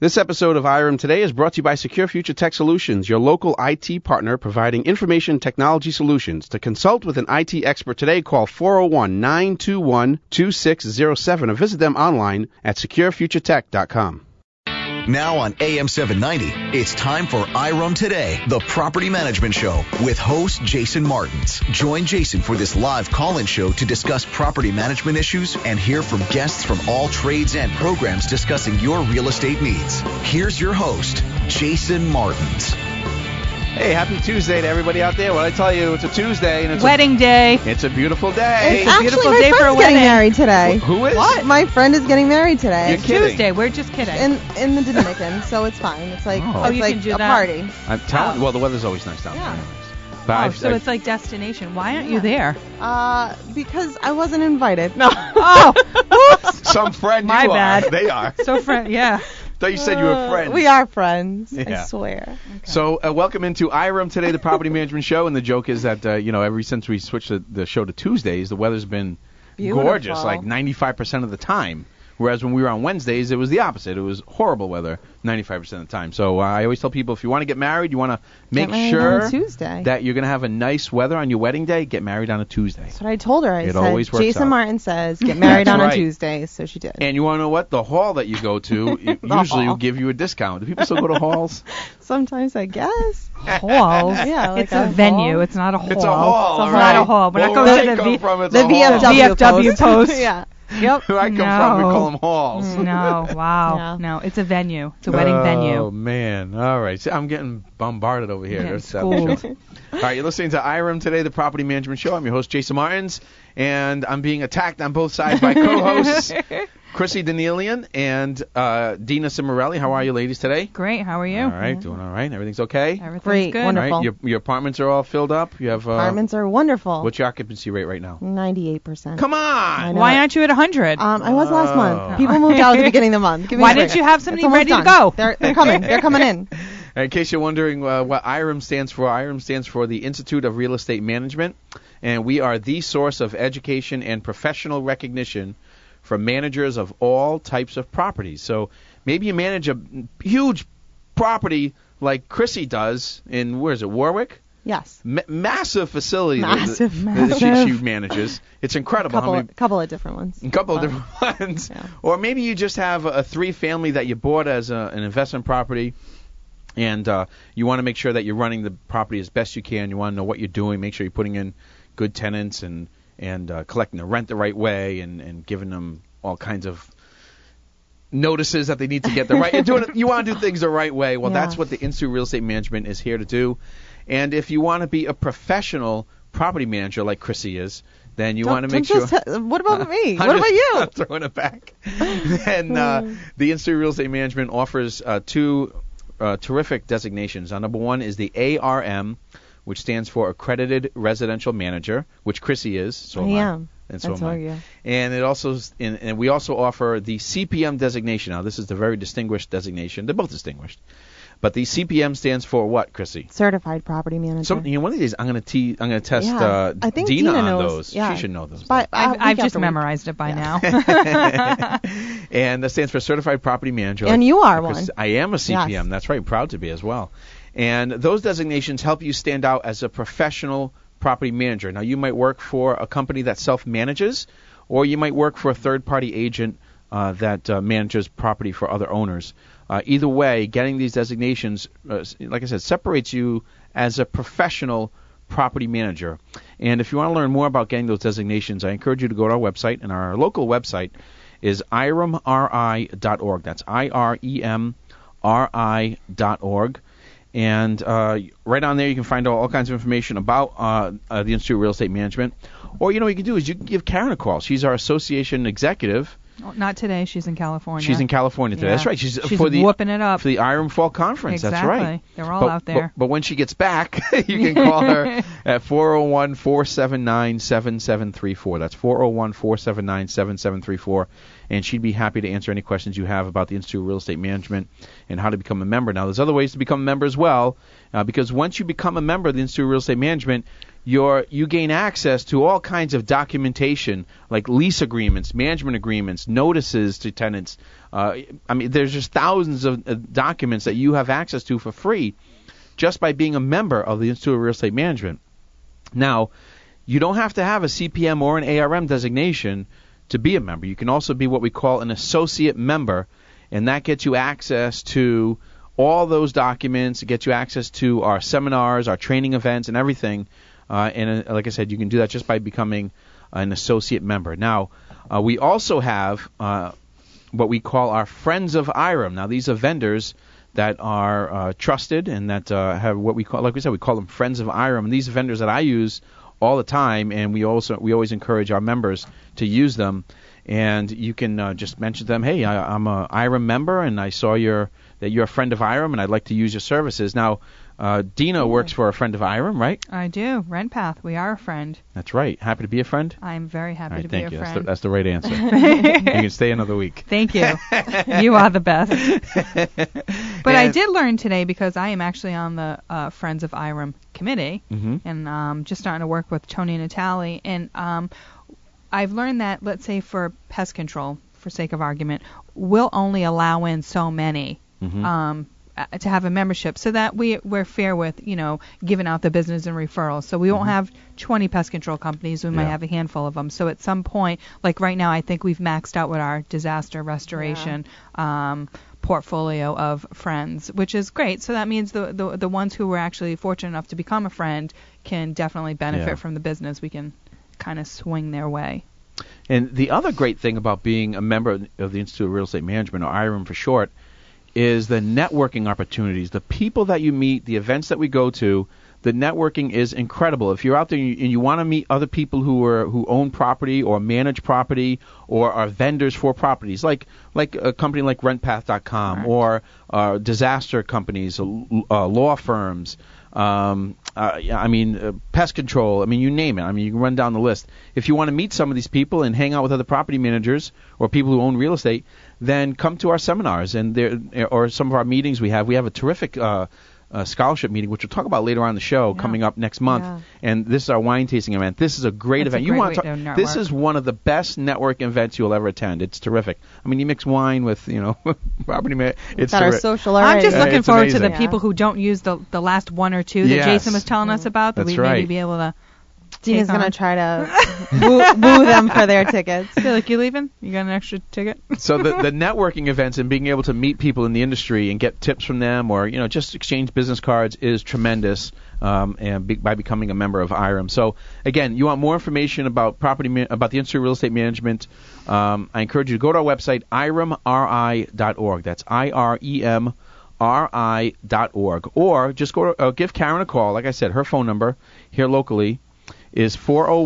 This episode of IREM Today is brought to you by Secure Future Tech Solutions, your local IT partner providing information technology solutions. To consult with an IT expert today, call 401-921-2607 or visit them online at securefuturetech.com. Now on AM 790, it's time for IREM Today, the Property Management Show, with host Jason Martins. Join Jason for this live call-in show to discuss property management issues and hear from guests from all trades and programs discussing your real estate needs. Here's your host, Jason Martins. Hey, happy Tuesday to everybody out there. What I tell you, it's a Tuesday and it's wedding day. It's a beautiful day. It's a beautiful my day for a friend's wedding. Getting married today. Who is? What? My friend is getting married today. You're kidding. Tuesday. We're just kidding. In the Dominican, so it's fine. It's like you like can do a that? party. I'm telling you, well, the weather's always nice down there. Yeah. Anyways. But so it's like destination. Why aren't you there? Because I wasn't invited. No. Oh, some friend My you bad. are. They are. so friend. Yeah. Thought you said you were friends. We are friends. Yeah. I swear. So welcome into IREM Today, the Property Management Show. And the joke is that, ever since we switched the show to Tuesdays, the weather's been gorgeous, like 95% of the time. Whereas when we were on Wednesdays, it was the opposite. It was horrible weather 95% of the time. So I always tell people, if you want to get married, you want to make sure that you're going to have a nice weather on your wedding day, get married on a Tuesday. That's what I told her. I said, always works Jason out. Martin says, get married on right. a Tuesday. So she did. And you want to know what? The hall that you go to usually will give you a discount. Do people still go to halls? Sometimes, I guess. Halls. Yeah, like it's a venue. hall. It's not a hall. It's a hall. It's all right. not a hall. We're not Well, going where to I come from, it's the a hall. VFW post. Yeah. Yep. Where I come from, we call them halls. No. Wow. Yeah. No. It's a venue. It's a wedding venue. Oh, man. All right. See, I'm getting bombarded over here. Yeah, There's it's cool. All right, you're listening to IREM Today, the Property Management Show. I'm your host, Jason Martins, and I'm being attacked on both sides by co-hosts Chrissy Danielian and Dina Cimarelli. How are you ladies today? Great. How are you? All right, doing all right. Everything's okay? Everything's Great, good. wonderful. All right, your apartments are all filled up? You have Apartments are wonderful. what's your occupancy rate right now? 98%. Come I on! know. Why aren't you at 100? I was last Oh. month. People moved out at the beginning of the month. Give me Why a break. didn't you have somebody It's almost ready to done. go? They're coming. They're coming in. In case you're wondering what IREM stands for the Institute of Real Estate Management, and we are the source of education and professional recognition for managers of all types of properties. So maybe you manage a huge property like Chrissy does in, where is it, Warwick? Yes. Massive facility Massive. that she manages. It's incredible. Couple of different ones. A couple of different ones. Yeah. Or maybe you just have a three-family that you bought as an investment property, and you want to make sure that you're running the property as best you can. You want to know what you're doing. Make sure you're putting in good tenants and collecting the rent the right way and giving them all kinds of notices that they need to get the right. You want to do things the right way. Well, that's what the Institute of Real Estate Management is here to do. And if you want to be a professional property manager like Chrissy is, then you want to make sure. What about me? I'm What about you? I'm throwing it back. And the Institute of Real Estate Management offers two terrific designations. Number one is the ARM, which stands for Accredited Residential Manager, which Chrissy is. So am I. am. And so That's am I. all you. And it also and we also offer the CPM designation. Now, this is the very distinguished designation. They're both distinguished. But the CPM stands for what, Chrissy? Certified Property Manager. So one of these I'm going to test I think Dina on knows. those. Yeah. She should know those. But I've just memorized it by now. And that stands for Certified Property Manager. And you are because one. I am a CPM. Yes. That's right. Proud to be as well. And those designations help you stand out as a professional property manager. Now, you might work for a company that self-manages, or you might work for a third-party agent that manages property for other owners. Either way, getting these designations, like I said, separates you as a professional property manager. And if you want to learn more about getting those designations, I encourage you to go to our website. And our local website is iremri.org. That's IREMRI.org. And right on there, you can find all kinds of information about the Institute of Real Estate Management. Or, what you can do is you can give Karen a call. She's our association executive. Well, not today. She's in California. She's in California today. Yeah. That's right. She's whooping it up for the IREM Fall Conference. Exactly. That's right. They're all out there. But when she gets back, you can call her at 401-479-7734. That's 401-479-7734. and she'd be happy to answer any questions you have about the Institute of Real Estate Management and how to become a member. Now, there's other ways to become a member as well, because once you become a member of the Institute of Real Estate Management, you gain access to all kinds of documentation, like lease agreements, management agreements, notices to tenants. There's just thousands of documents that you have access to for free just by being a member of the Institute of Real Estate Management. Now, you don't have to have a CPM or an ARM designation to be a member. You can also be what we call an associate member, and that gets you access to all those documents. It gets you access to our seminars, our training events, and everything. And like I said, you can do that just by becoming an associate member. Now, we also have what we call our Friends of IREM. Now, these are vendors that are trusted and that have what we call, like we said, we call them Friends of IREM. And these are vendors that I use all the time, and we always encourage our members to use them. And you can just mention to them, hey, I'm a IREM member, and I saw that you're a friend of IREM, and I'd like to use your services. Now, Dina works for a Friend of IREM, right? I do. RentPath. We are a friend. That's right. Happy to be a friend? I'm very happy to be thank a you. friend. That's the right answer. You can stay another week. Thank you. You are the best. But I did learn today, because I am actually on the Friends of IREM committee, and just starting to work with Tony and Natalie. And I've learned that, let's say for pest control, for sake of argument, we'll only allow in so many to have a membership, so that we're fair with, giving out the business and referrals. So we won't have 20 pest control companies. We might have a handful of them. So at some point, like right now, I think we've maxed out with our disaster restoration portfolio of friends, which is great. So that means the ones who were actually fortunate enough to become a friend can definitely benefit from the business. We can kind of swing their way. And the other great thing about being a member of the Institute of Real Estate Management, or IREM for short, is the networking opportunities, the people that you meet, the events that we go to. The networking is incredible. If you're out there and you want to meet other people who own property or manage property or are vendors for properties, like a company like RentPath.com, or disaster companies, law firms, pest control. You name it. You can run down the list. If you want to meet some of these people and hang out with other property managers or people who own real estate, then come to our seminars or some of our meetings we have. We have a terrific scholarship meeting, which we'll talk about later on in the show, coming up next month. Yeah. And this is our wine tasting event. This is a great event. This is one of the best network events you'll ever attend. It's terrific. You mix wine with, property man. It's got our social already. I'm just looking forward to the people who don't use the last one or two that Jason was telling us about, that we maybe be able to. Dina's going to try to woo them for their tickets. Feel like you leaving? You got an extra ticket? So the networking events and being able to meet people in the industry and get tips from them, or just exchange business cards, is tremendous. By becoming a member of IREM. So again, you want more information about about the Institute of Real Estate Management? I encourage you to go to our website, iremri.org. That's IREMRI.org, or just go give Karen a call. Like I said, her phone number here locally is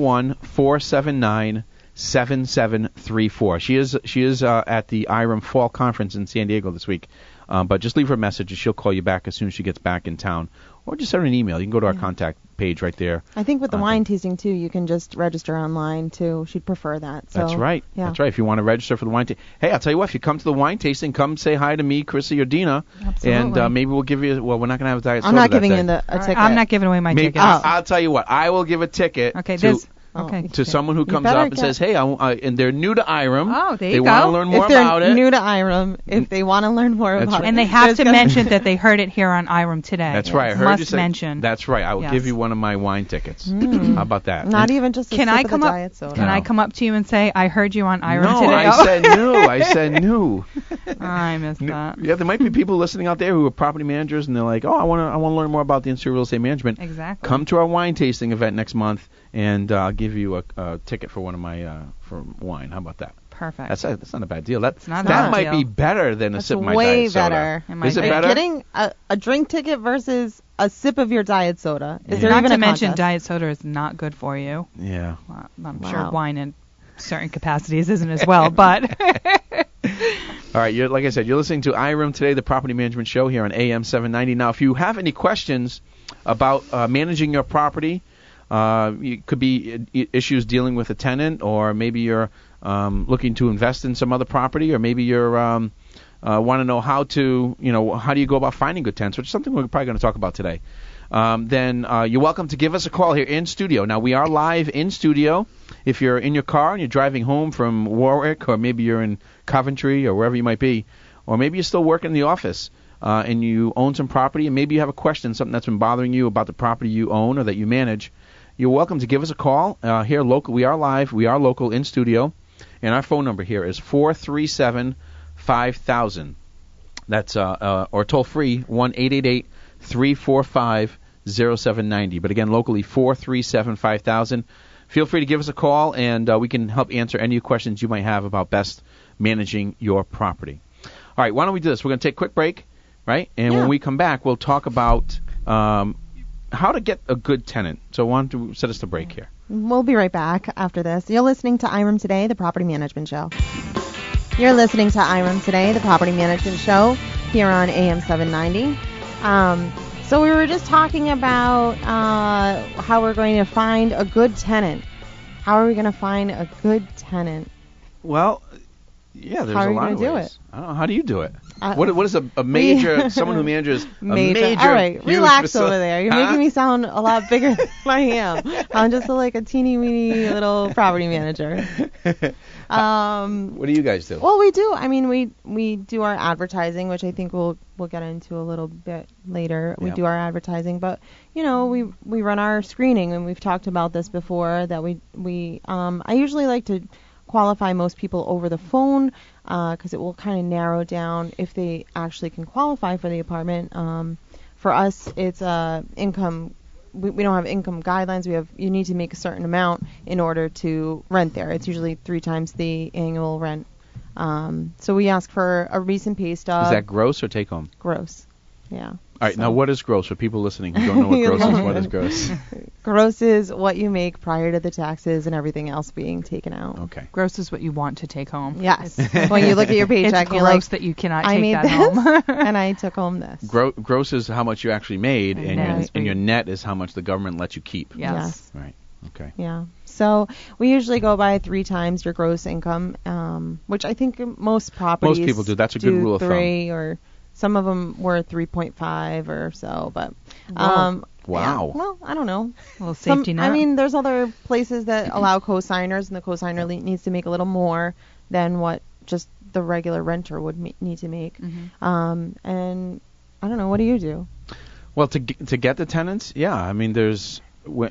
401-479-7734. She is at the IREM Fall Conference in San Diego this week. But just leave her a message, and she'll call you back as soon as she gets back in town. Or just send her an email. You can go to our contact page right there. I think with the wine tasting, too, you can just register online, too. She'd prefer that. So, that's right. Yeah. That's right. If you want to register for the wine tasting. Hey, I'll tell you what. If you come to the wine tasting, come say hi to me, Chrissy, or Dina. Absolutely. And maybe we'll give you, we're not going to have a diet soda. I'm not giving you a ticket. I'm not giving away my ticket. I'll tell you what. I will give a ticket to someone who comes up and says, hey, and they're new to IREM. Oh, there They you go. want to learn more about it. If they're new to IREM, if they want to learn more about it. And they have to mention that they heard it here on IREM today. That's right. I heard Must you say, mention. That's right. I will give you one of my wine tickets. How about that? Not even just a sip of the diet soda. Can I come up to you and say, I heard you on IREM no, today? I said new. I said new. I missed that. Yeah, there might be people listening out there who are property managers, and they're like, I want to learn more about the Institute of Real Estate Management. Exactly. Come to our wine tasting event next month, and I'll give you a ticket for one of my for wine. How about that? Perfect. That's not a bad deal. That might be better than a sip of my diet soda. Way better. Is it better? Getting a drink ticket versus a sip of your diet soda. Is there not even to a mention contest? diet soda is not good for you. Yeah. I'm sure wine in certain capacities isn't as well, but. All right, like I said, you're listening to IREM Today, the Property Management Show here on AM 790. Now, if you have any questions about managing your property, It could be issues dealing with a tenant, or maybe you're looking to invest in some other property, or maybe you're want to know how do you go about finding good tenants, which is something we're probably going to talk about today. Then you're welcome to give us a call here in studio. Now, we are live in studio. If you're in your car and you're driving home from Warwick, or maybe you're in Coventry or wherever you might be, or maybe you're still working in the office and you own some property, and maybe you have a question, something that's been bothering you about the property you own or that you manage, you're welcome to give us a call here local. We are live. We are local in studio. And our phone number here is 437-5000. That's or toll free 1-888-345-0790. But again, locally 437-5000. Feel free to give us a call, and we can help answer any questions you might have about best managing your property. All right, why don't we do this? We're going to take a quick break, right? And when we come back, we'll talk about how to get a good tenant. So why don't you set us the break here? We'll be right back after this. You're listening to IREM Today, the Property Management Show. You're listening to IREM Today, the Property Management Show, here on AM 790. So we were just talking about how we're going to find a good tenant. How are we going to find a good tenant? Well, yeah, there's a lot of ways. Do it? I don't know. How do you do it? What is a major, someone who manages a major All right, relax facility. over there. You're making me sound a lot bigger than I am. I'm just like a teeny-weeny little property manager. What do you guys do? Well, we do. I mean, we do our advertising, which I think we'll get into a little bit later. We do our advertising, but we run our screening, and we've talked about this before. That I usually like to qualify most people over the phone because it will kind of narrow down if they actually can qualify for the apartment. For us, it's income. We don't have income guidelines. You need to make a certain amount in order to rent there. It's usually 3 times the annual rent. So we ask for a recent pay stub. Is that gross or take home? Gross. Yeah. All right. Now, what is gross for people listening who don't know what gross is? What is gross? Gross is what you make prior to the taxes and everything else being taken out. Okay. Gross is what you want to take home. Yes. When you look at your paycheck, it's you're gross like, that you cannot I take made that this, home. and I took home this. Gross is how much you actually made, and net your net is how much the government lets you keep. Yes. Right. Okay. Yeah. So we usually go by 3 times your gross income, which I think most properties people do. That's a good rule of thumb. 3, or some of them were 3.5 or so, but wow. Yeah, well, I don't know. A little safety net. I mean, there's other places that allow co-signers, and the co-signer needs to make a little more than what just the regular renter would need to make. Mm-hmm. And I don't know. What do you do? Well, to get the tenants, I mean, there's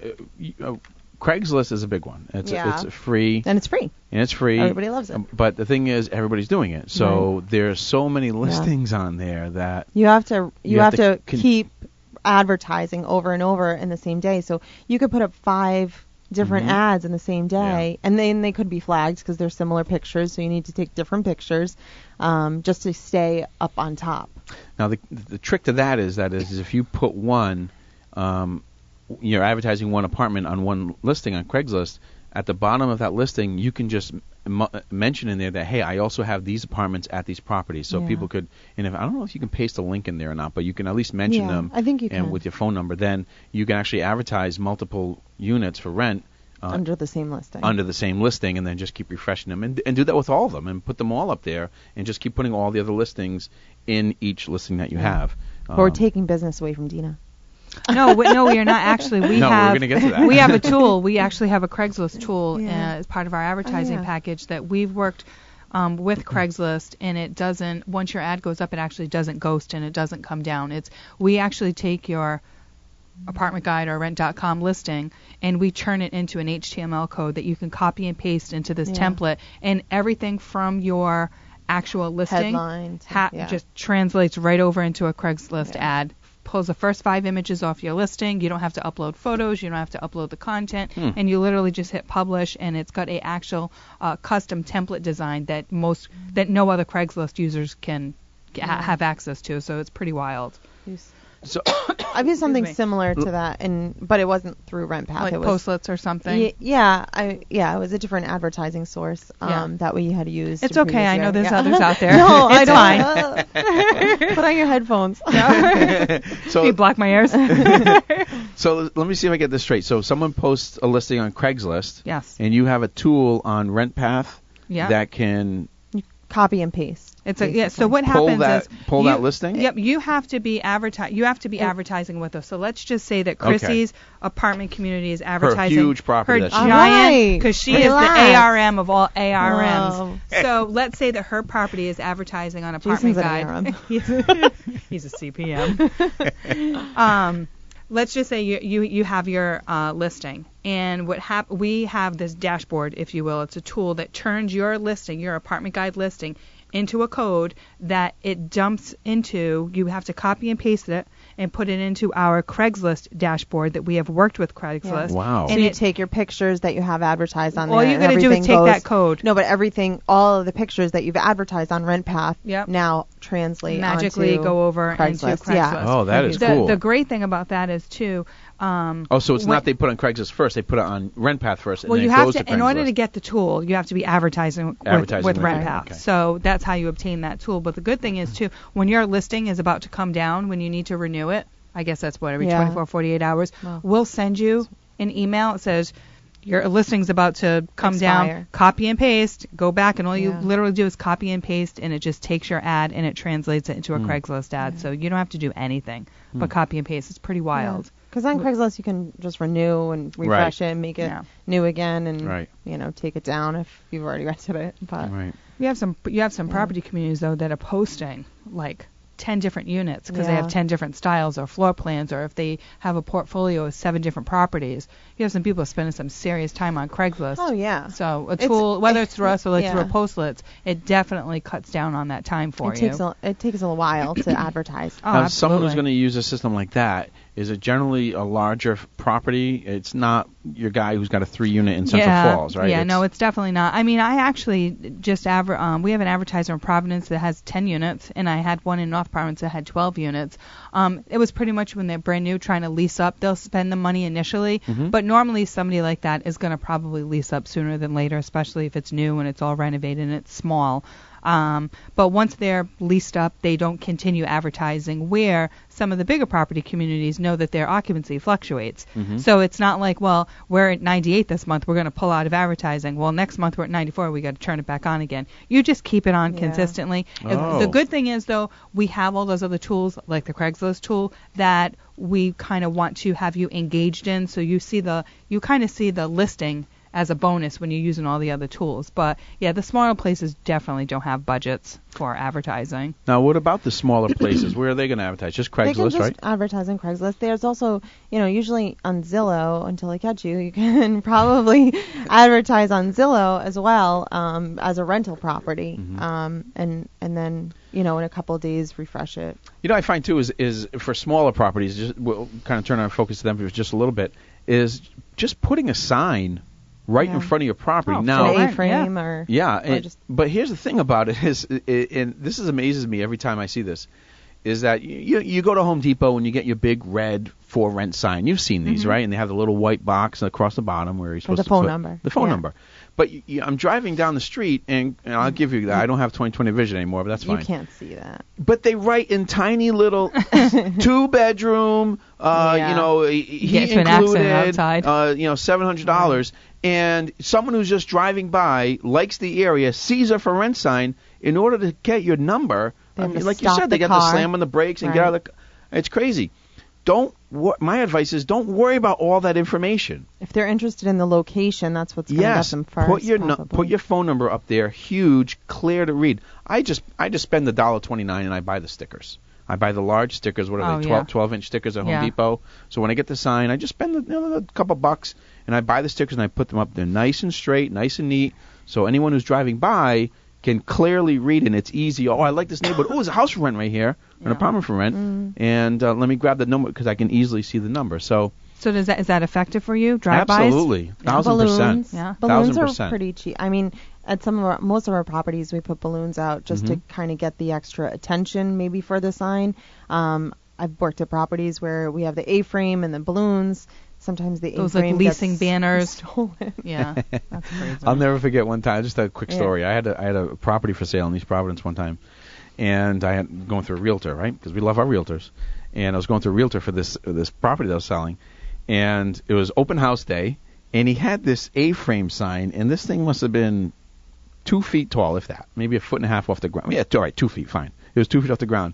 Craigslist is a big one. It's free. And it's free. Everybody loves it. But the thing is, everybody's doing it. So there's so many listings on there that you have to keep advertising over and over in the same day. So you could put up 5 different ads in the same day, and then they could be flagged because they're similar pictures. So you need to take different pictures just to stay up on top. Now the trick to that is if you put one. You're advertising one apartment on one listing on Craigslist. At the bottom of that listing, you can just mention in there that, hey, I also have these apartments at these properties. So people could, and I don't know if you can paste a link in there or not, but you can at least mention them. I think you can. And with your phone number, then you can actually advertise multiple units for rent. Under the same listing. And then just keep refreshing them. And do that with all of them and put them all up there and just keep putting all the other listings in each listing that you have. We're taking business away from Dina. No, we are not actually. We're going to get to that. We have a tool. We actually have a Craigslist tool as part of our advertising package that we've worked with Craigslist, and it doesn't. Once your ad goes up, it actually doesn't ghost and it doesn't come down. We actually take your apartment guide or rent.com listing and we turn it into an HTML code that you can copy and paste into this template, and everything from your actual listing just translates right over into a Craigslist ad. Pulls the first 5 images off your listing. You don't have to upload photos. You don't have to upload the content. And you literally just hit publish, and it's got a actual custom template design that no other Craigslist users can have access to. So it's pretty wild. So I've used something similar to that, but it wasn't through RentPath. Like it was Postlets or something. It was a different advertising source that we had to use. It's okay. I know there's others out there. No, it's fine. Put on your headphones. So you block my ears. So let me see if I get this straight. So someone posts a listing on Craigslist. Yes. And you have a tool on RentPath that can copy and paste. It's so what happens is pull that listing? Yep, you have to be advertising with us. So let's just say that Chrissy's apartment community is advertising her huge property, her giant, because she is the ARM of all ARMs. Whoa. So let's say that her property is advertising on Apartment Guide. He's a CPM. Let's just say you have your listing, and we have this dashboard, if you will. It's a tool that turns your listing, your Apartment Guide listing, into a code that it dumps into. You have to copy and paste it and put it into our Craigslist dashboard that we have worked with Craigslist. Yeah. Wow. And you take your pictures that you have advertised on there. All you got to do is take that code. No, but all of the pictures that you've advertised on RentPath now translate magically onto go over Craigslist. into Craigslist. Yeah. Oh, that is cool. The great thing about that is, too, so it's not they put on Craigslist first, they put it on RentPath first, and well, then you it have goes to, to in order Craigslist. to get the tool, you have to be advertising with RentPath. Okay. So that's how you obtain that tool. But the good thing is, too, when your listing is about to come down, when you need to renew it, I guess that's every 24, 48 hours, we'll send you an email. It says, your listing's about to come down, copy and paste, go back, and all you literally do is copy and paste, and it just takes your ad and it translates it into a Craigslist ad. So you don't have to do anything but copy and paste. It's pretty wild. Because on Craigslist you can just renew and refresh it and make it new again, and take it down if you've already rented it. But you have some property communities though that are posting like 10 different units because they have 10 different styles or floor plans, or if they have a portfolio of 7 different properties. You have some people spending some serious time on Craigslist. Oh, yeah. So a tool, whether it's through us or through a Postlets, it definitely cuts down on that time for you. It takes a while to advertise. Now, someone who's going to use a system like that, is it generally a larger property? It's not your guy who's got a 3-unit in Central Falls, right? Yeah, no, it's definitely not. I mean, I actually just we have an advertiser in Providence that has 10 units, and I had one in North Providence that had 12 units. It was pretty much when they're brand new trying to lease up, they'll spend the money initially, but normally somebody like that is going to probably lease up sooner than later, especially if it's new and it's all renovated and it's small. But once they're leased up, they don't continue advertising, where some of the bigger property communities know that their occupancy fluctuates. So it's not like, well, we're at 98 this month, we're going to pull out of advertising. Well, next month we're at 94, we got to turn it back on again. You just keep it on consistently. The good thing is, though, we have all those other tools, like the Craigslist tool, that we kind of want to have you engaged in, so you kind of see the listing as a bonus when you're using all the other tools. But yeah, the smaller places definitely don't have budgets for advertising. Now, what about the smaller places? Where are they going to advertise? Just Craigslist, they can just right? Advertise on Craigslist. There's also, usually on Zillow, until I catch you, you can probably advertise on Zillow as well, as a rental property, and then in a couple of days refresh it. I find too is for smaller properties, we'll kind of turn our focus to them for just a little bit, is just putting a sign right in front of your property. Now, an A-frame or but here's the thing about it is, and this amazes me every time I see this, is that you go to Home Depot and you get your big red for rent sign. You've seen these, right? And they have the little white box across the bottom where you're supposed to put the phone number. But I'm driving down the street, and I'll give you that. I don't have 20/20 vision anymore, but that's fine. You can't see that. But they write in tiny little 2-bedroom, heat included, $700. And someone who's just driving by, likes the area, sees a for rent sign. In order to get your number, like you said, they got to slam on the brakes and get out of the car. It's crazy. My advice is don't worry about all that information. If they're interested in the location, that's what's going to get them first. Put your phone number up there, huge, clear to read. I just spend the $1.29 and I buy the stickers. I buy the large stickers. What are they? 12-inch stickers at Home Depot. So when I get the sign, I just spend a couple bucks and I buy the stickers and I put them up there, nice and straight, nice and neat. So anyone who's driving by can clearly read it, and it's easy. Oh, I like this neighborhood. Oh, there's a house for rent right here, an apartment for rent, and let me grab the number because I can easily see the number. So is that effective for you? Drive-bys? Absolutely, 1,000%. Balloons are pretty cheap. I mean, at most of our properties, we put balloons out just to kind of get the extra attention, maybe for the sign. I've worked at properties where we have the A-frame and the balloons. Sometimes the those like leasing banners stolen. Yeah, that's crazy. I'll never forget one time. Just a quick story. I had a property for sale in East Providence one time, and I had going through a realtor, right? Because we love our realtors, and I was going through a realtor for this property that I was selling, and it was open house day, and he had this A-frame sign, and this thing must have been 2 feet tall, if that, maybe a foot and a half off the ground. Yeah, all right, 2 feet, fine. It was 2 feet off the ground.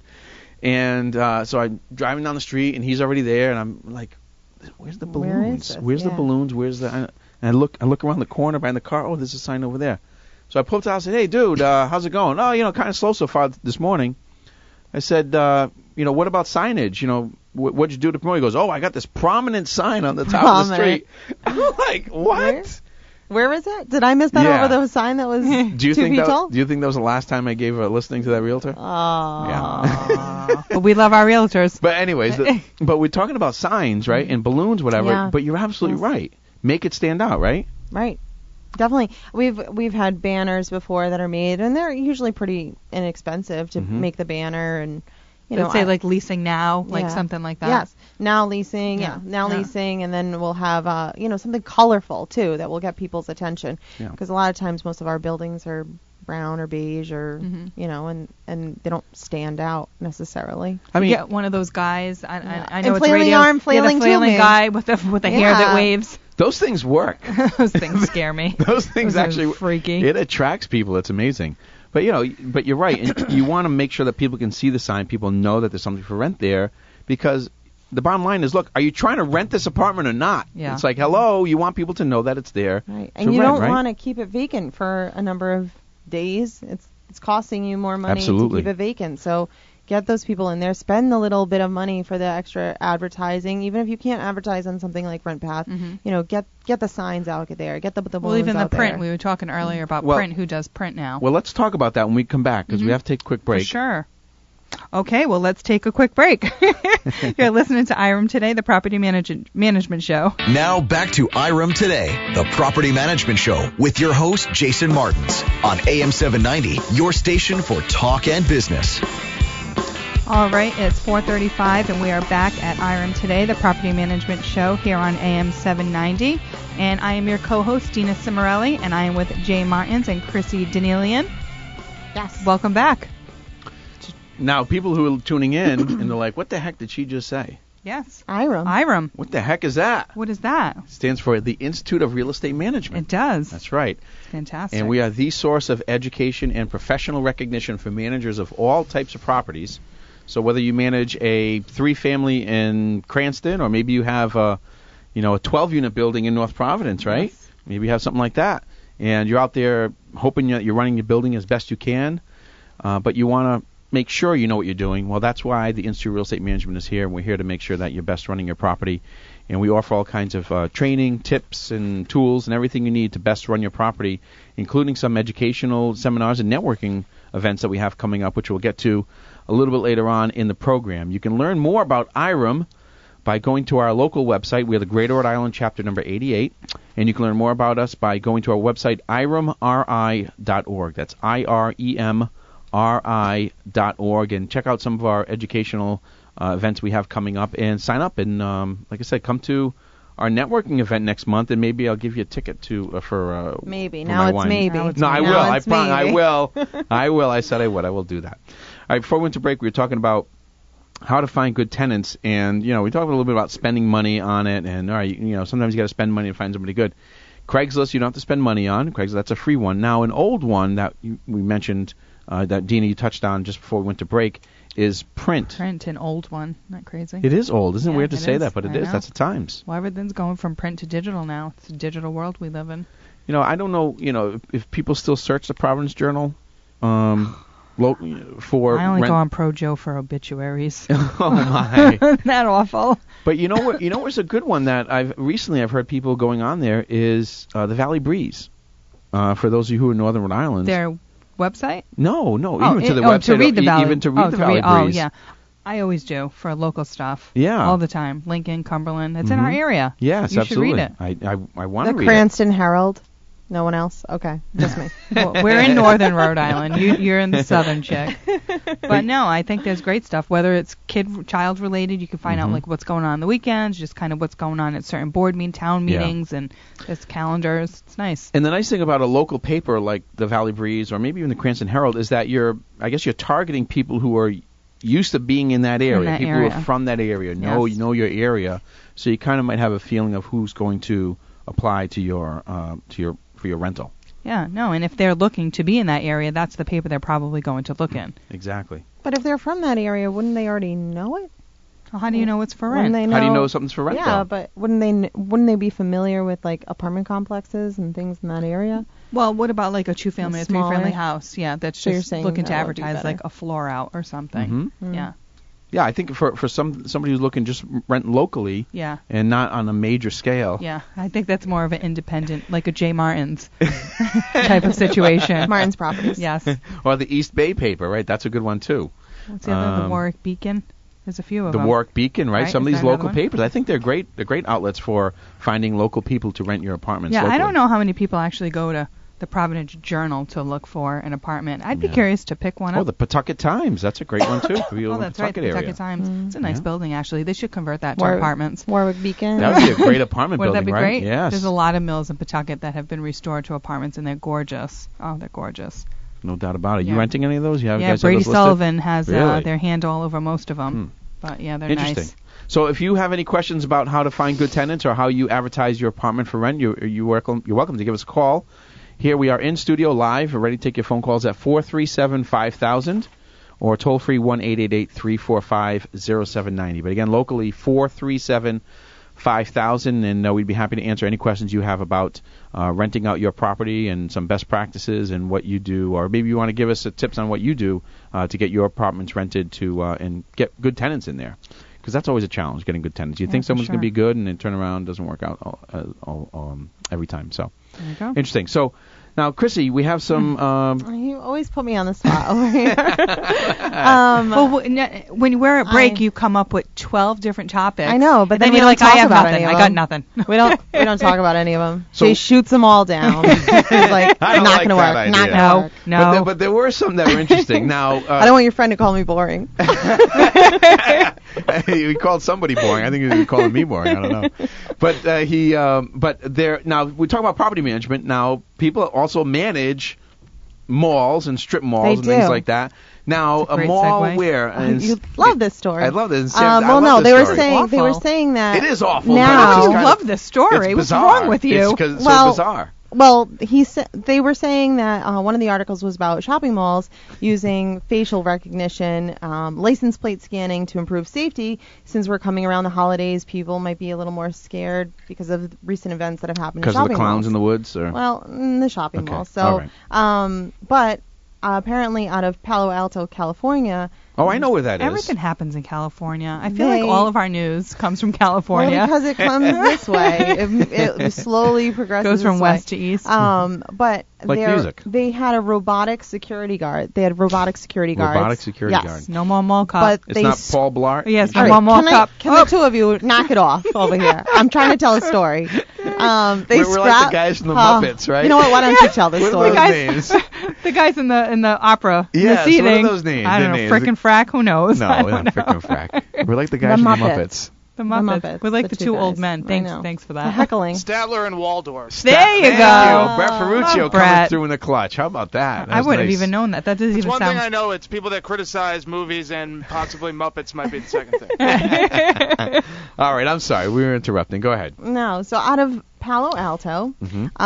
And so I'm driving down the street, and he's already there, and I'm like, where's the balloons? Where's the balloons? Where's the... And I look around the corner behind the car. Oh, there's a sign over there. So I pulled up to the house and said, hey, dude, how's it going? Oh, kind of slow so far this morning. I said, what about signage? What'd you do to promote? He goes, oh, I got this prominent sign on the top of the street. I'm like, what? Where was it? Did I miss that over the sign that was 2 feet tall? Do you think that was the last time I gave a listing to that realtor? Oh. Yeah. But we love our realtors. But anyways, but we're talking about signs, right, and balloons, whatever. Yeah. But you're absolutely right. Make it stand out, right? Right. Definitely. We've had banners before that are made, and they're usually pretty inexpensive to make the banner, and let's say like leasing now, like something like that. Yes. Now leasing, leasing, and then we'll have something colorful too that will get people's attention. Because a lot of times most of our buildings are brown or beige or and they don't stand out necessarily. I mean, get one of those guys. I know and it's radio. Arm, flailing guy with the hair that waves. Those things work. Those things scare me. Those things actually freaky. It attracts people. It's amazing. But but you're right. And you want to make sure that people can see the sign. People know that there's something for rent there, because the bottom line is, look, are you trying to rent this apartment or not? Yeah. It's like, hello, you want people to know that it's there. Right. And you don't want to keep it vacant for a number of days. It's costing you more money to keep it vacant. So get those people in there. Spend the little bit of money for the extra advertising. Even if you can't advertise on something like RentPath, get the signs out there. Get the balloons Well, even the print. There. We were talking earlier about print. Who does print now? Well, let's talk about that when we come back, because we have to take a quick break. For sure. Okay, well, let's take a quick break. You're listening to IREM Today, the Property Management Show. Now back to IREM Today, the Property Management Show, with your host, Jason Martins, on AM 790, your station for talk and business. All right, it's 4:35, and we are back at IREM Today, the Property Management Show, here on AM 790. And I am your co-host, Dina Cimarelli, and I am with Jay Martins and Chrissy Danelian. Yes. Welcome back. Now, people who are tuning in, and they're like, what the heck did she just say? Yes. IREM. What the heck is that? What is that? It stands for the Institute of Real Estate Management. It does. That's right. It's fantastic. And we are the source of education and professional recognition for managers of all types of properties. So whether you manage a 3-family in Cranston, or maybe you have a 12-unit building in North Providence, right? Yes. Maybe you have something like that, and you're out there hoping that you're running your building as best you can, but you want to make sure you know what you're doing. Well, that's why the Institute of Real Estate Management is here, and we're here to make sure that you're best running your property. And we offer all kinds of training, tips, and tools, and everything you need to best run your property, including some educational seminars and networking events that we have coming up, which we'll get to a little bit later on in the program. You can learn more about IREM by going to our local website. We are the Greater Rhode Island chapter number 88, and you can learn more about us by going to our website, iremri.org. That's iremri.org, and check out some of our educational events we have coming up, and sign up. And like I said, come to our networking event next month, and maybe I'll give you a ticket for maybe. For now it's wine. maybe. No, I will. I will. I will. I said I would. I will do that. All right. Before we went to break, we were talking about how to find good tenants, and we talked a little bit about spending money on it. And all right, sometimes you got to spend money to find somebody good. Craigslist, you don't have to spend money on. Craigslist, that's a free one. Now, an old one that we mentioned, that Dina, you touched on just before we went to break, is print. Print, an old one. Not crazy. It is old. Isn't it weird to say is. that? But it is. That's the times. Well, everything's going from print to digital now. It's a digital world we live in. I don't know, if people still search the Providence Journal for I only rent. go on ProJoe for obituaries. Oh, my. That awful. But what's a good one that I've heard people going on there is the Valley Breeze. For those of you who are in Northern Rhode Island. Their website? No, even to the website. To read the Valley. Even to read the Valley Breeze. Oh, yeah. I always do for local stuff. Yeah. All the time. Lincoln, Cumberland. It's in our area. Yes, you absolutely. You should read it. I want to read it. The Cranston Herald. No one else? Okay, just me. Well, we're in Northern Rhode Island. You're in the Southern chick. But no, I think there's great stuff. Whether it's child related, you can find out like what's going on the weekends, just kind of what's going on at certain town meetings, and just calendars. It's nice. And the nice thing about a local paper like the Valley Breeze or maybe even the Cranston Herald is that you're targeting people who are used to being in that area. People who area. are from that area, know your area, so you kind of might have a feeling of who's going to apply to your for your rental. Yeah, no, and if they're looking to be in that area, that's the paper they're probably going to look in. Exactly. But if they're from that area, wouldn't they already know it? Well, how do you know it's for Wouldn't rent? they How do you know something's for rent? Yeah, though? but wouldn't they be familiar with like apartment complexes and things in that area? Well, what about like a two-family or Smaller. three-family house? Yeah, that's So you're just saying looking to that would be advertise better. like a floor out or something. Mhm. Yeah, Yeah, I think for somebody who's looking just rent locally yeah, and not on a major scale. yeah. I think that's more of an independent, like a J. Martin's type of situation. Martin's Properties. Yes. Or the East Bay paper, right? That's a good one too. What's the other? The Warwick Beacon. There's a few of The them. Warwick Beacon, right? Right, Some of is these there another local one? papers. I think they're great. They're great outlets for finding local people to rent your apartments. Yeah, locally. I don't know how many people actually go to the Providence Journal to look for an apartment. I'd be Yeah. curious to pick one Oh, up. the Pawtucket Times. That's a great one too. For you Oh, in the that's right, the Pawtucket Pawtucket area. Times. It's a nice Yeah. building, actually. They should convert that to Warwick- apartments. Warwick Beacon. That would be a great apartment Wouldn't building, that be right? great? Yes. There's a lot of mills in Pawtucket that have been restored to apartments, and they're gorgeous. Oh, they're gorgeous. No doubt about it. You Yeah. renting any of those? You have Yeah, guys have Brady those listed? Sullivan has Really? their hand all over most of them. But, yeah, they're Interesting. nice. So if you have any questions about how to find good tenants or how you advertise your apartment for rent, you're welcome to give us a call. Here we are in studio live. We're ready to take your phone calls at 437-5000 or toll free 1-888-345-0790. But again, locally 437-5000, and we'd be happy to answer any questions you have about renting out your property and some best practices and what you do, or maybe you want to give us tips on what you do to get your apartments rented to and get good tenants in there. Because that's always a challenge, getting good tenants. You think for someone's going to sure. be good, and then turn around, doesn't work out every time. So There you go. interesting. So now, Chrissy, we have some. You always put me on the spot over here. Well, when we're at break, you come up with 12 different topics. I know, but and then we you're don't like, talk I have about nothing. any of I got them. nothing. we don't talk about any of them. So- Jay shoots them all down. He's like, I don't not like gonna that work. Not idea. gonna No, work. no. But there were some that were interesting. Now, I don't want your friend to call me boring. he called somebody boring. I think he was calling me boring. I don't know. But but there. Now we talk about property management. Now people also manage malls and strip malls They and things do. like that. Now That's a a great mall segue. where You love this story. I love this. Well, no, they were saying that it is awful. now- but it's just I kind love of, this story. It's What's bizarre. wrong with you? It's 'cause it's Well, so bizarre. Well, they were saying that one of the articles was about shopping malls using facial recognition, license plate scanning to improve safety. Since we're coming around the holidays, people might be a little more scared because of recent events that have happened in Because of shopping the clowns malls. in the woods, or Well, in the shopping Okay, mall. all So, right. but apparently out of Palo Alto, California. oh, I know where that is. Everything happens in California. I feel like They- all of our news comes from California. Well, because it comes this way. It slowly progresses. Goes from this west way. to east. But Like music. they had a robotic security guard. They had robotic security guards. Robotic security yes. guard. No more mall cop. But It's they not Paul Blart. Yes, It's no All more right, mall can cop. the two of you knock it off over here? I'm trying to tell a story. They We're like the guys from the Muppets, right? You know what? Why don't you tell the What are story? those names? The guys in the opera, in Yes, the what are seating. those names? I don't Their know, names. frickin' frack. Who knows? No, I not don't know. frickin' frack. We're like the guys The from the Muppets. Muppets. The Muppets. Muppets, We're like the the two two old guys. men. I Thanks, know. thanks for The that. heckling. Statler and Waldorf. There you Thank go. you. Brett Ferruccio coming Brett. through in the clutch. How about that? I wouldn't have even known that. That doesn't It's even one sound. thing I know. It's people that criticize movies and possibly Muppets might be the second thing. All right, I'm sorry. We were interrupting. Go ahead. No, so out of Palo Alto,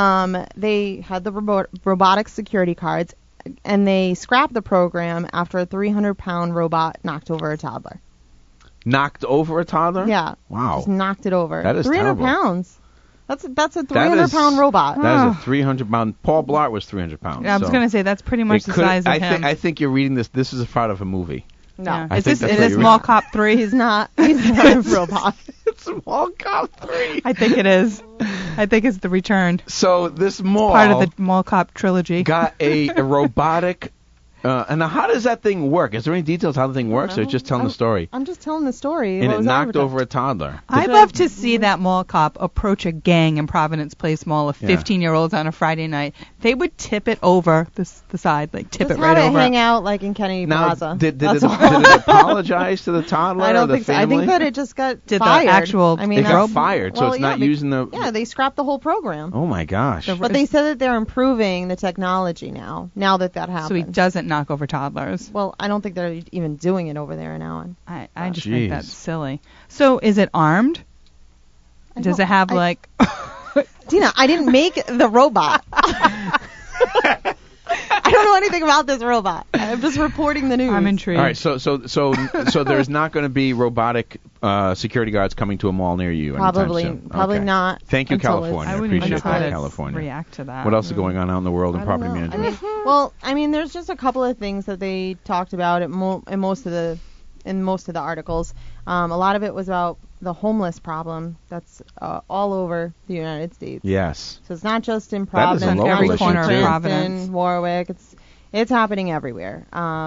they had the robotic security cards, and they scrapped the program after a 300-pound robot knocked over a toddler. Knocked over a toddler? Yeah. Wow. Just knocked it over. That is 300 terrible. pounds. That's a That is- 300-pound robot. That is a 300-pound. Paul Blart was 300 pounds. Yeah, I was so going to say that's pretty much it the could- size of I him. I think you're reading this. This is a part of a movie. No. Yeah. I Is think this that's is what this you Mall Cop 3? He's not a robot. It's Mall Cop 3. I think it is. I think it's the return. So this mall Part of the Mall Cop trilogy. got a robotic. And now, how does that thing work? Is there any details how the thing works, or know. just telling the story? I'm just telling the story. And what it was knocked advertised. over a toddler. I'd love to see that mall cop approach a gang in Providence Place Mall of Yeah. 15-year-olds on a Friday night. They would tip it over the side, like tip Just it right have over. it hang out like in Kennedy Now, Plaza. did That's it all. apologize to the toddler I or don't the think so. I family? think that it just got Did the fired. actual- I mean, It got that's- fired, so well, it's yeah, not they- using the. Yeah, they scrapped the whole program. Oh my gosh. The- But they said that they're improving the technology now that happened. So he doesn't knock over toddlers. Well, I don't think they're even doing it over there in Allen. I just think that's silly. So is it armed? Does it have like... Dina, I didn't make the robot. I don't know anything about this robot. I'm just reporting the news. I'm intrigued. All right, so there's not going to be robotic security guards coming to a mall near you Probably anytime soon. okay. Not. Thank you, California. I wouldn't appreciate know how that, to California. react to that. What else is going on out in the world in property management? I mean, there's just a couple of things that they talked about in most of the articles. A lot of it was about the homeless problem that's all over the United States. Yes. So it's not just in Providence, That is a not local just issue, in too. Princeton, Warwick. It's happening everywhere.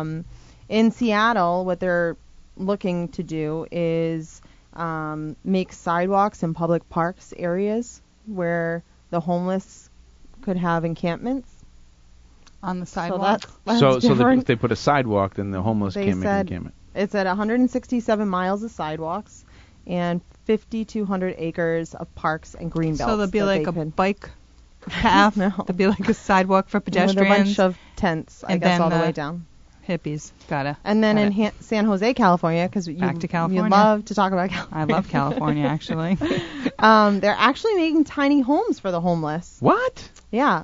In Seattle, what they're looking to do is make sidewalks in public parks areas where the homeless could have encampments. On the sidewalk? So if they put a sidewalk, then the homeless can't make an encampment. It's at 167 miles of sidewalks and 5,200 acres of parks and green belts. So there'll be like a bike path. No. There'll be like a sidewalk for pedestrians. With a bunch of tents, I guess, all the way down. Hippies. Got And then in San Jose, California, because you love to talk about California. I love California, actually. They're actually making tiny homes for the homeless. What? Yeah,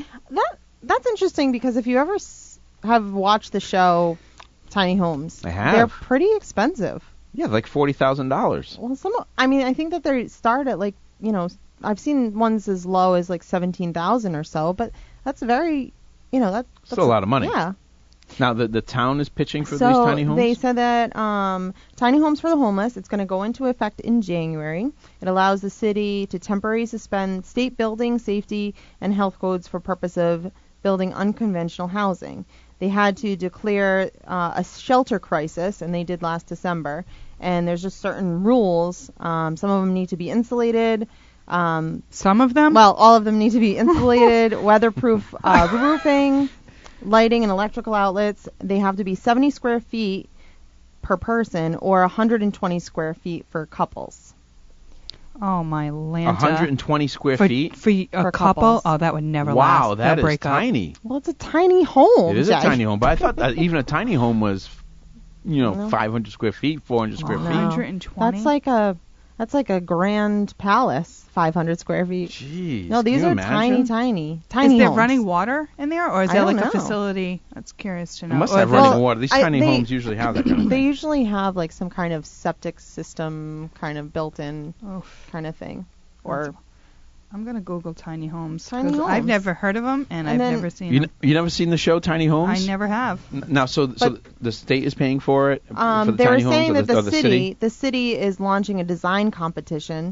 that's interesting because if you ever have watched the show Tiny Homes, I have. They're pretty expensive. Yeah, like $40,000. Well, I think that they start at like, I've seen ones as low as like 17,000 or so, but that's very, that's still a lot of money. Yeah. Now the town is pitching for these So tiny homes. they said that tiny homes for the homeless. It's going to go into effect in January. It allows the city to temporarily suspend state building safety and health codes for purpose of building unconventional housing. They had to declare a shelter crisis, and they did last December. And there's just certain rules. Some of them need to be insulated. Some of them? Well, all of them need to be insulated, weatherproof roofing, lighting, and electrical outlets. They have to be 70 square feet per person or 120 square feet for couples. Oh, my Lanta. 120 square feet? For a couple? couples. Oh, that would never last. Wow, that is tiny. Well, it's a tiny home. It is a tiny home, but I thought that even a tiny home was, 500 square feet, 400 square feet. 120? That's like a grand palace, 500 square feet. Jeez. No, these are imagine? tiny Is there homes. running water in there, or is I there don't like a know. facility? That's curious to know. It must Or have is it- running water. These tiny homes usually have that kind of They thing. usually have like some kind of septic system kind of built-in kind of thing. Or I'm going to Google tiny homes. Tiny 'cause I've homes. never heard of them, and I've then- never seen them. You never seen the show Tiny Homes? I never have. Now, so the state is paying for it for the they were tiny homes, saying or that city? the city is launching a design competition,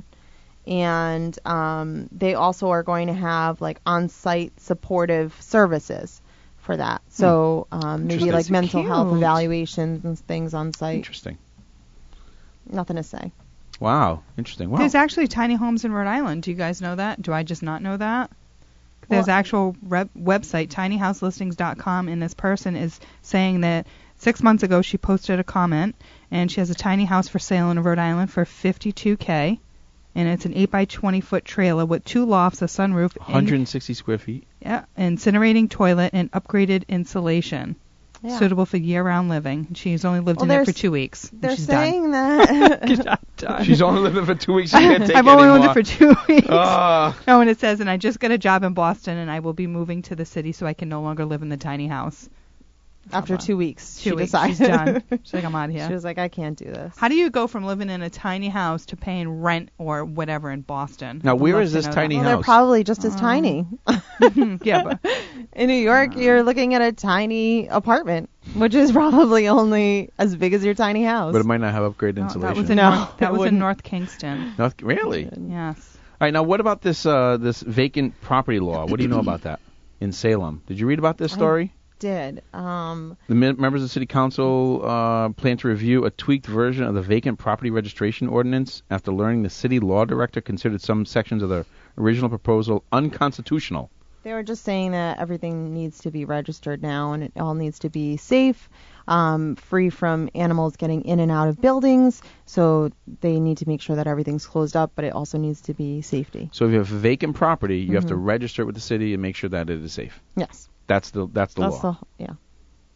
and they also are going to have like on-site supportive services for that. So maybe Interesting. like mental health Cute. evaluations and things on site. Interesting. Nothing to say. Wow, interesting. Wow. There's actually tiny homes in Rhode Island. Do you guys know that? Do I just not know that? There's actual website, tinyhouselistings.com, and this person is saying that 6 months ago she posted a comment, and she has a tiny house for sale in Rhode Island for $52K, and it's an 8 by 20 foot trailer with 2 lofts, a sunroof, 160 square feet. incinerating toilet, and upgraded insulation. Yeah. Suitable for year-round living. She's only lived in it for 2 weeks. They're She's saying done. that. She's only living for 2 weeks. She can't take I've only anymore. lived it for 2 weeks. Oh, Oh, and it says, and I just got a job in Boston, and I will be moving to the city so I can no longer live in the tiny house. After 2 weeks, 2 she weeks, decided. she's done. She's like, I'm out of here. She was like, I can't do this. How do you go from living in a tiny house to paying rent or whatever in Boston? Now, I'd where love is to this know tiny that. Well, they're house? probably just as tiny. Yeah, but In New York, you're looking at a tiny apartment, which is probably only as big as your tiny house. but it might not have upgraded insulation. that was in No, North, that it was in wouldn't. North Kingston. Really? All Yes. right. Now, what about this this vacant property law? What do you know about that in Salem? Did you read about this story? Did. The members of the city council plan to review a tweaked version of the vacant property registration ordinance after learning the city law director considered some sections of the original proposal unconstitutional. They were just saying that everything needs to be registered now, and it all needs to be safe, free from animals getting in and out of buildings. So they need to make sure that everything's closed up, but it also needs to be safety. So if you have vacant property, you have to register it with the city and make sure that it is safe. Yes. That's the law. Yeah.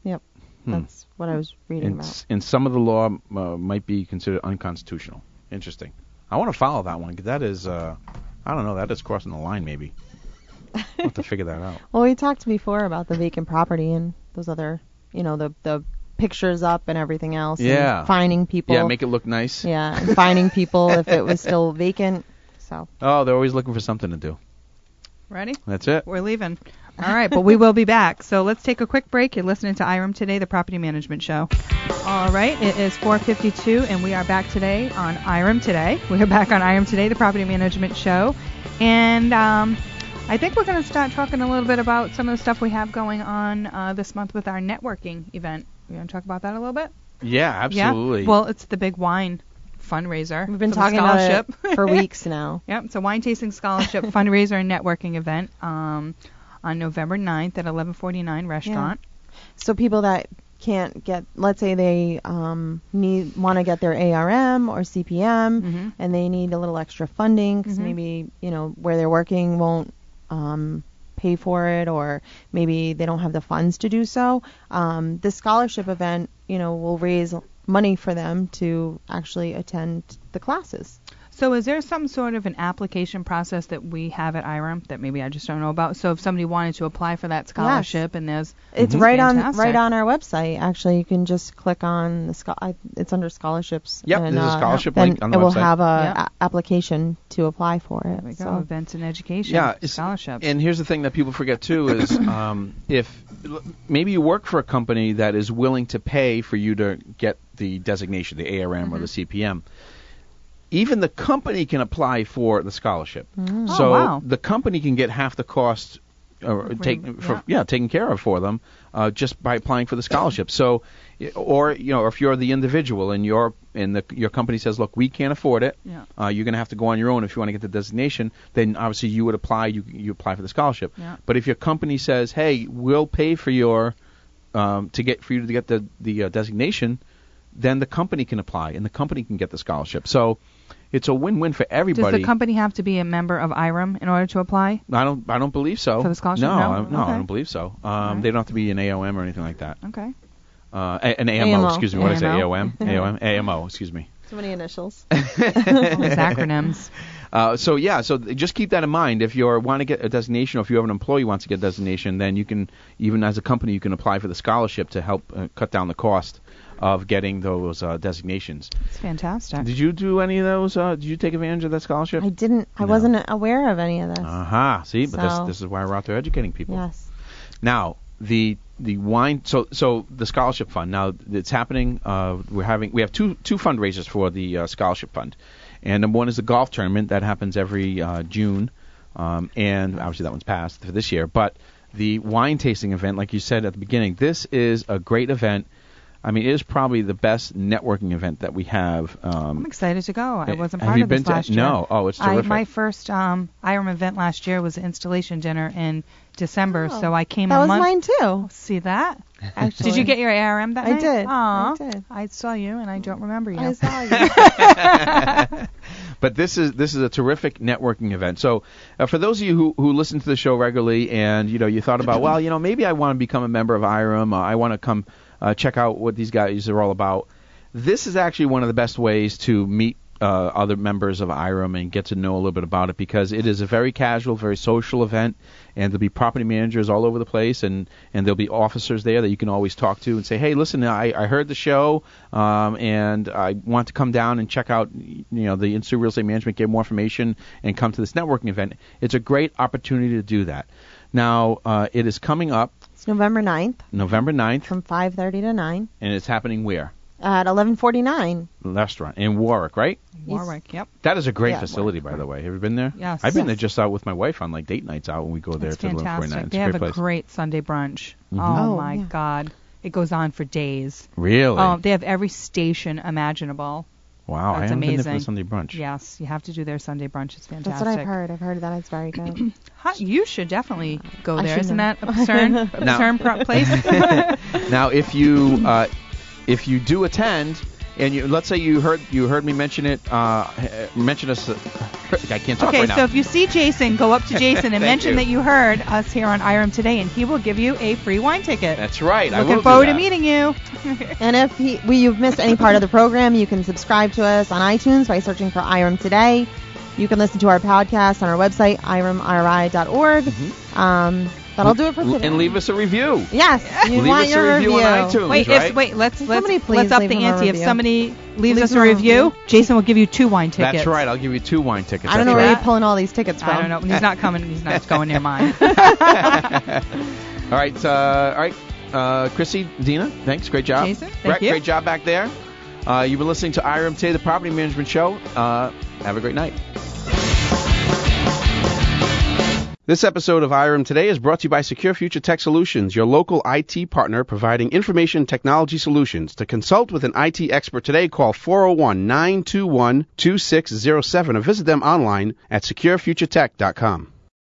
That's what I was reading about. And some of the law might be considered unconstitutional. Interesting. I want to follow that one because that is, I don't know, that is crossing the line maybe. I'll have to figure that out. Well, we talked before about the vacant property and those other, the pictures up and everything else. Yeah. And fining people. Yeah, make it look nice. Yeah, and fining people if it was still vacant. So. Oh, they're always looking for something to do. Ready? That's it. We're leaving. All right, but we will be back. So let's take a quick break. You're listening to IREM Today, the Property Management Show. All right, it is 4:52, and we are back today on IREM Today. We are back on IREM Today, the Property Management Show. And I think we're going to start talking a little bit about some of the stuff we have going on this month with our networking event. You want to talk about that a little bit? Yeah, absolutely. Yeah? Well, it's the big wine fundraiser. We've been for the talking about scholarship. it for weeks now. Yep, it's a wine tasting scholarship fundraiser and networking event on November 9th at 1149 Restaurant. Yeah. So people that can't get, let's say they want to get their ARM or CPM, and they need a little extra funding because maybe where they're working won't pay for it, or maybe they don't have the funds to do so. This scholarship event, will raise money for them to actually attend the classes. So is there some sort of an application process that we have at IREM that maybe I just don't know about? So if somebody wanted to apply for that scholarship, and there's it's right on our website. Actually, you can just click on the it's under scholarships. Yep, and, there's a scholarship link on the website. It will have a application to apply for it. There we go. Events and education. Yeah, scholarships. And here's the thing that people forget too is if maybe you work for a company that is willing to pay for you to get the designation, the ARM or the CPM. Even the company can apply for the scholarship. So the company can get half the cost taken care of for them just by applying for the scholarship. So, or if you're the individual and your company says, look, we can't afford it. Yeah. You're going to have to go on your own if you want to get the designation. Then obviously you would apply. You apply for the scholarship. Yeah. But if your company says, hey, we'll pay for your for you to get the designation, then the company can apply and the company can get the scholarship. So it's a win-win for everybody. Does the company have to be a member of IREM in order to apply? I don't believe so. For the scholarship? No, Okay. I don't believe so. They don't have to be an AOM or anything like that. Okay. An AMO, excuse me. What did I say? AMO? AOM? AMO, excuse me. So many initials. All these acronyms. So just keep that in mind. If you want to get a designation, or if you have an employee who wants to get a designation, then you can, even as a company, you can apply for the scholarship to help cut down the cost of getting those designations. It's fantastic. Did you do any of those? Did you take advantage of that scholarship? I didn't. I wasn't aware of any of this. Aha. See, but this is why we're out there educating people. Yes. Now the wine. So the scholarship fund. Now it's happening. We have two fundraisers for the scholarship fund, and number one is the golf tournament that happens every June, and obviously that one's passed for this year. But the wine tasting event, like you said at the beginning, this is a great event. I mean, it is probably the best networking event that we have. I'm excited to go. I wasn't have part you of this been to, last year. No. Oh, it's terrific. My first IREM event last year was the installation dinner in December, so I came That a was month. mine too. See that? Actually. Did you get your ARM that I night? did. Aw. I did. I saw you, and I don't remember you. I saw you. But this is a terrific networking event. So for those of you who listen to the show regularly and you thought about, well, maybe I want to become a member of IREM, I want to come check out what these guys are all about. This is actually one of the best ways to meet other members of IREM and get to know a little bit about it, because it is a very casual, very social event, and there'll be property managers all over the place, and there'll be officers there that you can always talk to and say, hey, listen, I heard the show, and I want to come down and check out the Institute of Real Estate Management, get more information, and come to this networking event. It's a great opportunity to do that. Now, it is coming up. It's November 9th. November 9th. From 5:30 to 9. And it's happening where? At 1149. Restaurant in Warwick, right? Warwick, yep. That is a great facility, by the way. Have you been there? Yes. I've been there just out with my wife on date nights out when we go there It's to 1149. fantastic. It's They a have great a place. great Sunday brunch. Mm-hmm. Oh, my God. It goes on for days. Really? Oh, they have every station imaginable. Wow, I That's haven't been there for amazing. the Sunday brunch. Yes, you have to do their Sunday brunch. It's fantastic. That's what I've heard. I've heard that it's very good. You should definitely go I there. should Isn't know. that absurd place? Now, if you do attend And let's say you heard me mention it. Mention us. I can't talk right now. Okay, so if you see Jason, go up to Jason and mention that you heard us here on IRM Today, and he will give you a free wine ticket. That's right. Looking forward to meeting you. And if you've missed any part of the program, you can subscribe to us on iTunes by searching for IRM Today. You can listen to our podcast on our website, irmri.org. That'll do it for today. And leave us a review. Yes, you leave want us your a review on iTunes. Let's please up leave the him a ante. If review. somebody leaves us a review, Jason will give you 2 wine tickets. That's right. I'll give you 2 wine tickets. I don't know where you're pulling all these tickets from. I don't know. He's not coming. He's not going near mine. All right. Chrissy, Dina, thanks. Great job. Jason, Brett, thank you. great job back there. You've been listening to IRM Today, the Property Management Show. Have a great night. This episode of IRM Today is brought to you by Secure Future Tech Solutions, your local IT partner providing information technology solutions. To consult with an IT expert today, call 401-921-2607 or visit them online at securefuturetech.com.